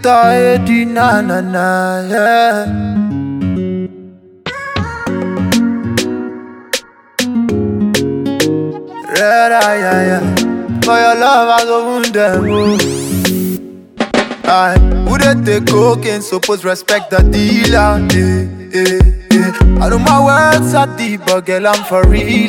Tidy na na na, yeah. Red eye, yeah, yeah. For your love, I go wound them. I would take cocaine, suppose respect the dealer. I know my words are deep, but girl, I'm for real.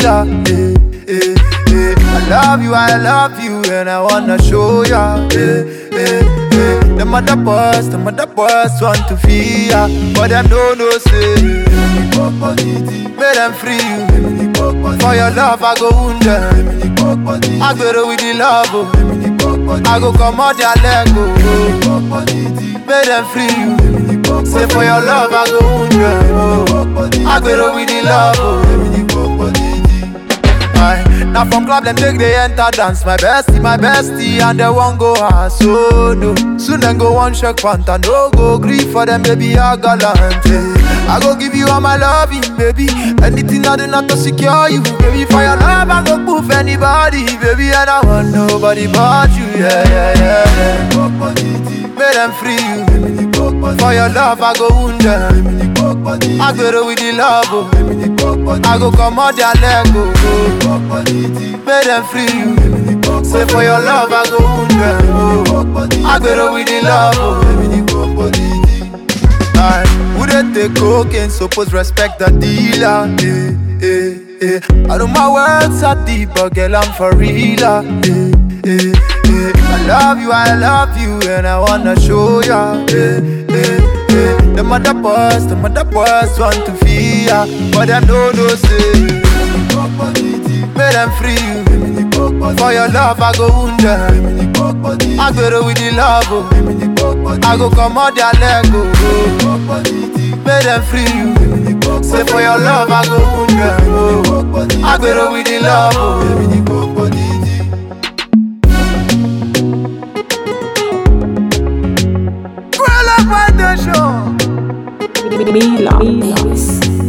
I love you, and I wanna show ya. The mother boss want to feel ya, but them don't know say. Make them free you. For your love, I go wound them. I go with the love, oh. I go come out their leg, oh. Make them free you. Say for your love, I go wound them, oh. I go with the love, oh. Now from club them take they enter dance. My bestie, and they won't go ass, so no. Soon then go one shake panta, no go grief for them, baby, I gallant. I go give you all my loving, baby. Anything I do not to secure you, baby. For your love, I go proof anybody, baby. And I want nobody but you, yeah. Make them free you. For your love, I go wound them. I go with the love, oh. I go come out their leg, oh. Make them free you. Say for your love, I go wound them, oh. I go with the love, oh. Would take cocaine, suppose respect the dealer. I know my words are deep, but girl, I'm for real. I love you, and I wanna show ya. The mother boss want to feel ya, but them don't know say. Make them free you. For your love, I go wound them. I go with the love, oh. I go come out their leg, oh. Make them free you. Say for your love, I go wound them, oh. I go with the love, oh. Girl, up on the show. Mila.